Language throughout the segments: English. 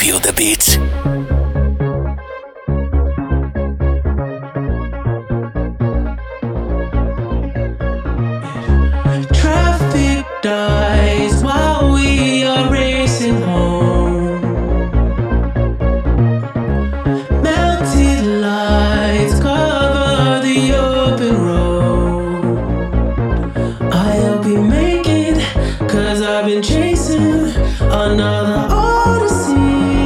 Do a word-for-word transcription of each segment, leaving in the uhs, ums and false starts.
Feel the beat. Traffic dies while we are racing home. Melted lights cover the open road. I'll be making, cause I've been chasing another odyssey.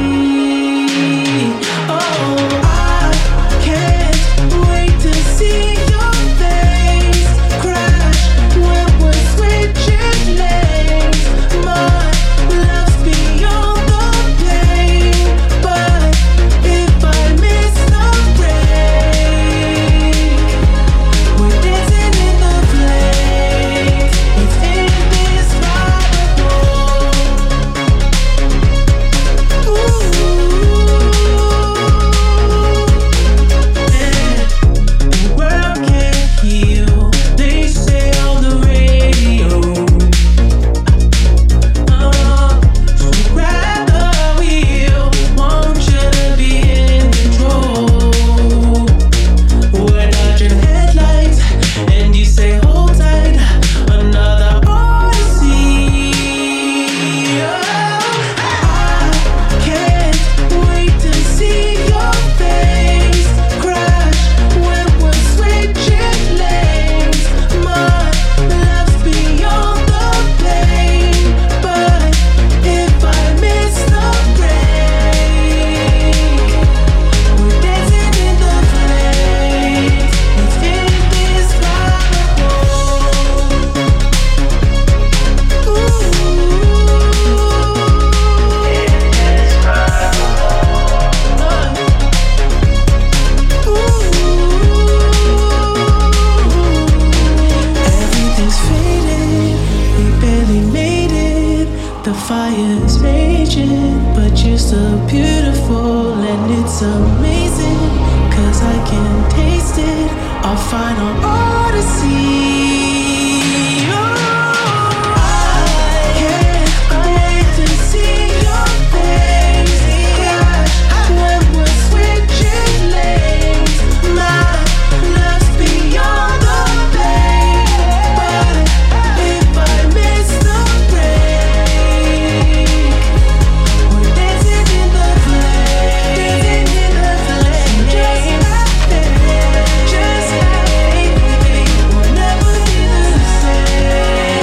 Oh, I can't wait to see your face crash when we're switching lanes. My love's beyond the pain, but if I miss the break, we're dancing in the flames. It's indescribable. Ooh, yeah. The world can't heal, they say on the radio. Uh, so grab the wheel, want you to be in control. We're dodging headlights, and you say hold tight, another odyssey. Oh, I can't wait to see your face crash when we're switching lanes. My love's beyond the pain, but if I miss the break, we're dancing in the flames. It's indescribable. Ooh, everything's faded, we barely made it. The fire's raging, but you're so beautiful and it's amazing. Cause I can taste it, our final odyssey. Oh, I can't wait to see your face crash when we're switching lanes. My love's beyond the pain, but if I miss the break, we're dancing in the flames. Just have faith, just have faith, we'll never be the same.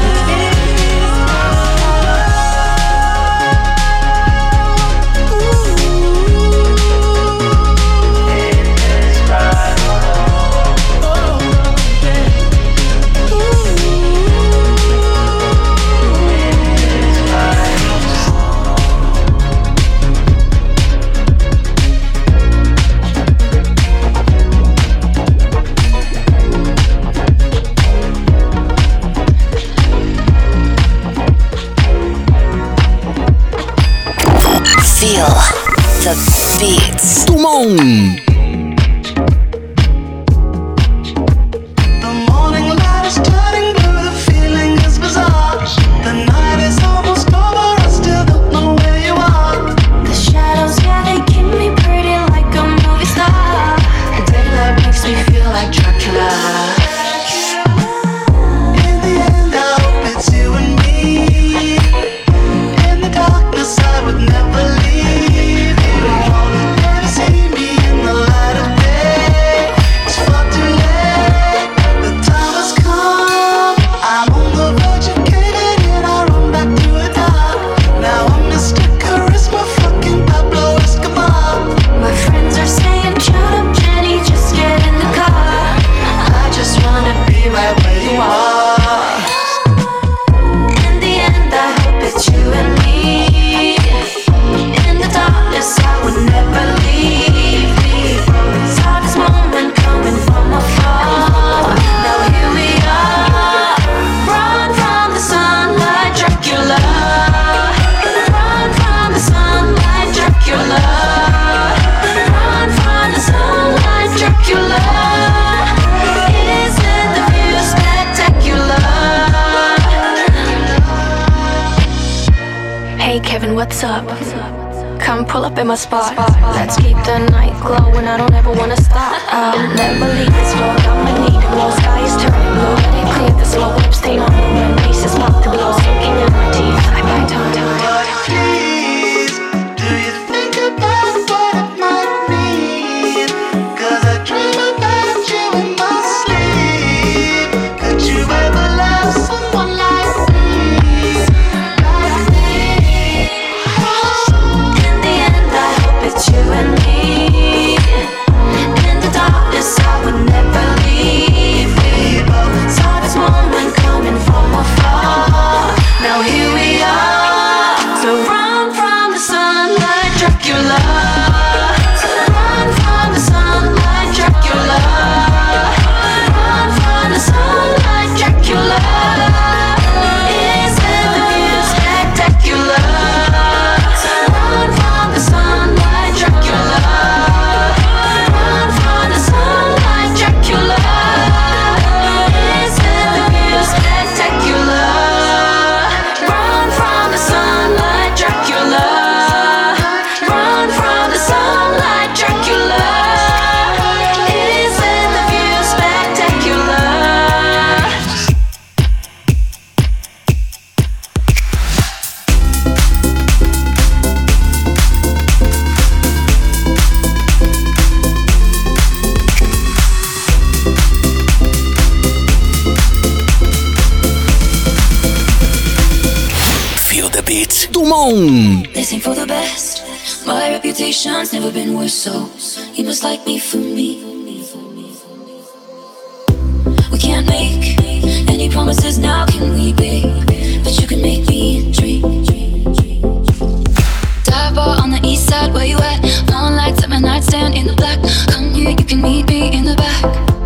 Feel the beats. Tout le monde. The morning light is turning blue, the feeling is bizarre. The night is almost over, I still don't know where you are. The shadows, yeah, they keep me pretty like a movie star. The daylight makes me feel like Dracula. In the end, I hope it's you and me. In the darkness, I would never leave you. Never see me in the light of day. It's far too late. The time has come. I'm on the verge of caving in. I run back to the dark. Now I'm Mister Charisma, fucking Pablo Escobar. My friends are saying, shut up, Jenny, just get in the car. I just wanna be right where you are. In the end, I hope it's you and me. In the darkness, I would never leave me. Saw this moment coming from afar. Now here we are. Run from the sunlight, Dracula. Run from the sunlight, Dracula. Run from the sunlight, Dracula. Isn't the view spectacular? Hey Kevin, what's up? Come pull up in my spot. Let's keep the night glowing. I don't ever wanna stop. I'll never leave this floor. I'ma need it. More sky is turning blue. Let it clear the slow lip stain on the rim. Pieces pop to blow, soaking in my teeth. I bite tongue, tongue, tongue. Please, do you think about what it might mean? 'Cause I dream about you in my sleep. Could you ever love someone like me? Like me? In the end, I hope it's you and me. In the darkness, I would never leave me. Saw this moment coming from afar. Now here we are. So run from the sun like Dracula. So run from the sun like Dracula. Run from the sun like Dracula. Isn't the view spectacular? So run from the sun like Dracula. Run from the sun like Dracula. Isn't the view spectacular? Run from the sun like Dracula. Run from the sun like Dracula. Isn't the view spectacular? Feel the beat. Tout le monde. This ain't for the best. My reputation's never been worse, so you must like me for me. We can't make any promises now, can we, babe? But you can make me dream. Dive bar on the east side, where you at? Long lights at my nightstand in the black. Come here, you can meet me in the back.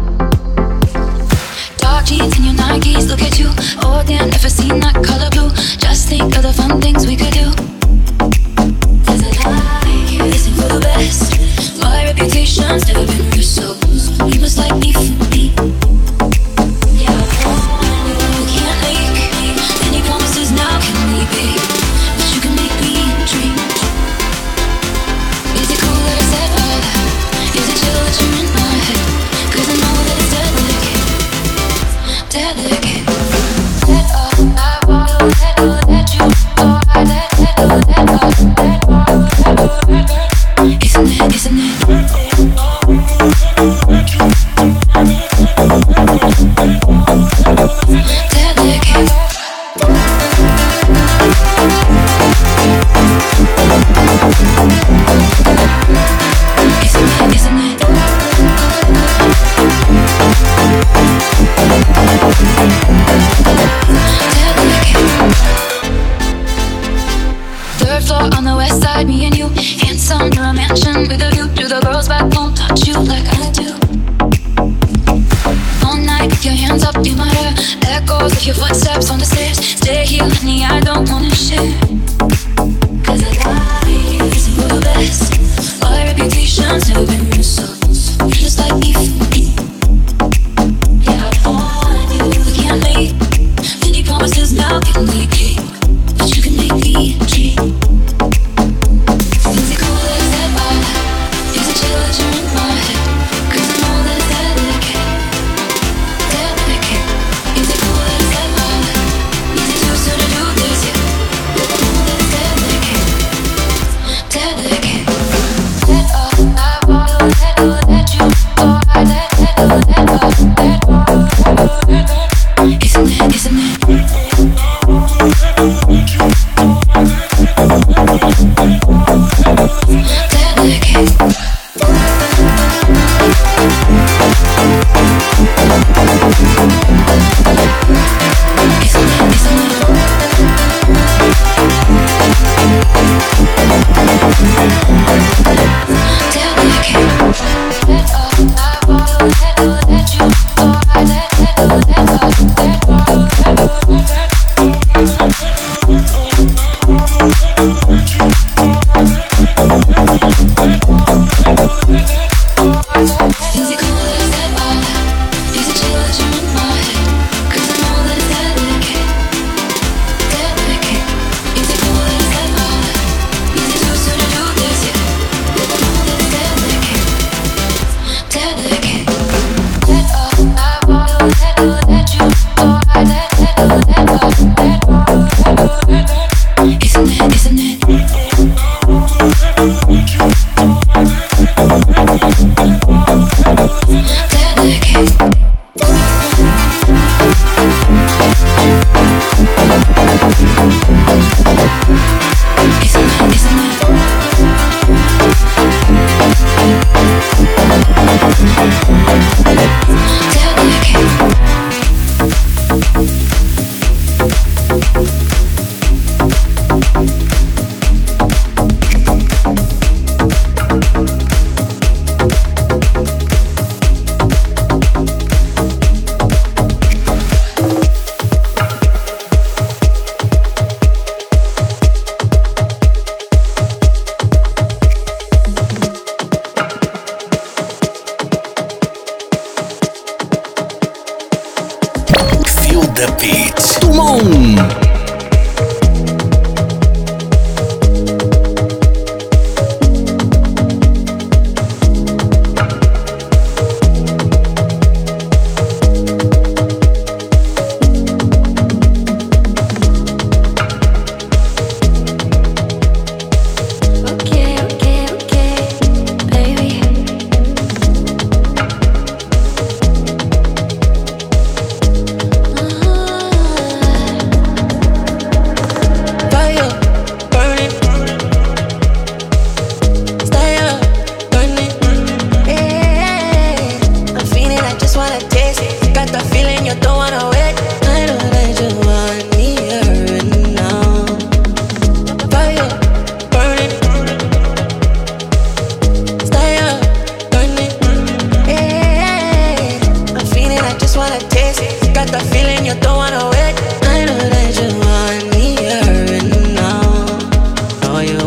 Dark jeans and your Nikes, look at you. Oh damn, never seen that color blue. Just think of the fun things we could do. 'Cause I like you, this ain't for the best. My reputation's never been worse, so you must like me for me. Yeah, I want you. We can't make any promises now, can we, babe? But you can make me dream. Is it cool that I said all that? Is it chill that you're in my head? 'Cause I know that it's delicate, delicate. Let off, I wanna let go, let you go. I let, let go, let go, let go, let go, let go. Isn't it, isn't it? Delicate. Isn't it, isn't it? Third floor on the west side, me and you. Handsome, you're a mansion with a view. Do the girls back home touch you like I do? All night with your hands up in my hair. Echoes of your footsteps on the stairs. Stay here, honey, I don't wanna share. 'Cause I like you, this ain't for the best. My reputation's never been worse, so you just like me for me. Yeah, I want you. We can't make any promises now, can we, babe? But you can make me dream. Is it cool that I said all that? Is it chill that you're in my head? 'Cause I know that it's delicate, delicate. Is it cool that I said all that? Is it too soon to do this yet? I know that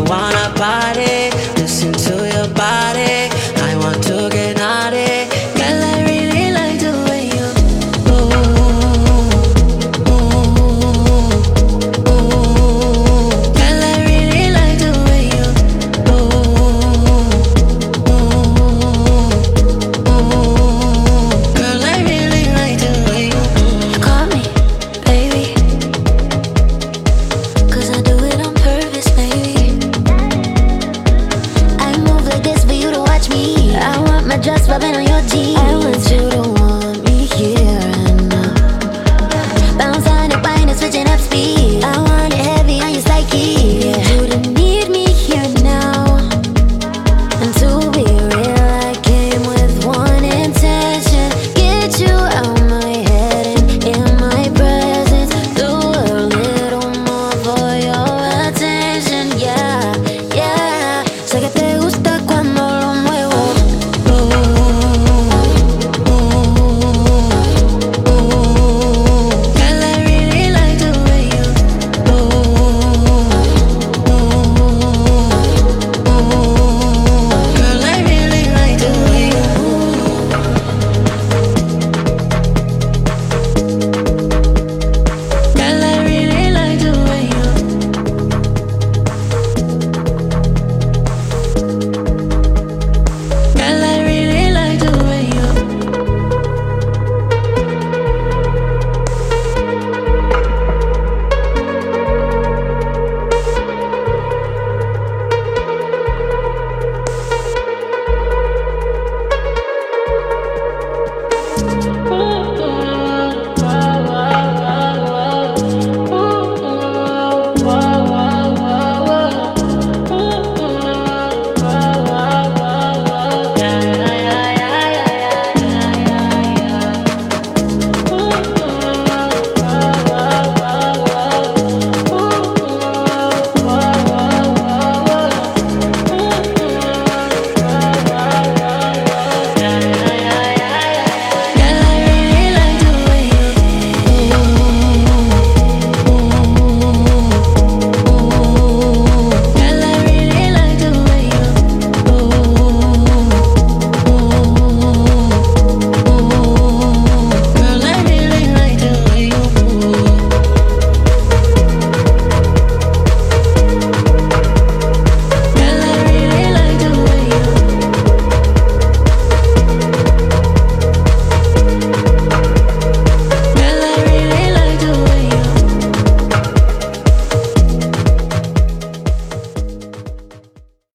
wanna party, listen to your body. I want to get naughty. Girl, I really like the way you ooh, ooh, ooh. Girl, I really like the way you ooh, ooh, ooh. Girl, I really like the way you You caught me, baby, 'cause I do it on purpose, baby. I move like this for you to watch me. I want my dress rubbing on your jeans.